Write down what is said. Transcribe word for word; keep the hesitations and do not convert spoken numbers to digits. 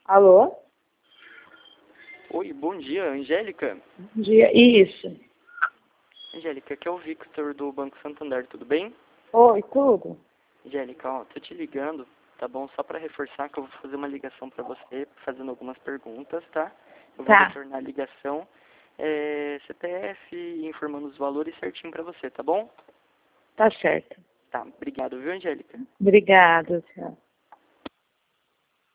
Alô? Oi, bom dia, Angélica. Bom dia. Isso. Angélica, aqui é o Victor do Banco Santander, tudo bem? Oi, tudo? Angélica, ó, tô te ligando, tá bom? Só para reforçar que eu vou fazer uma ligação para você, fazendo algumas perguntas, tá? Eu vou Tá. retornar a ligação, é, C P F, informando os valores certinho para você, tá bom? Tá certo. Tá, obrigado, viu, Angélica? Obrigada, tchau.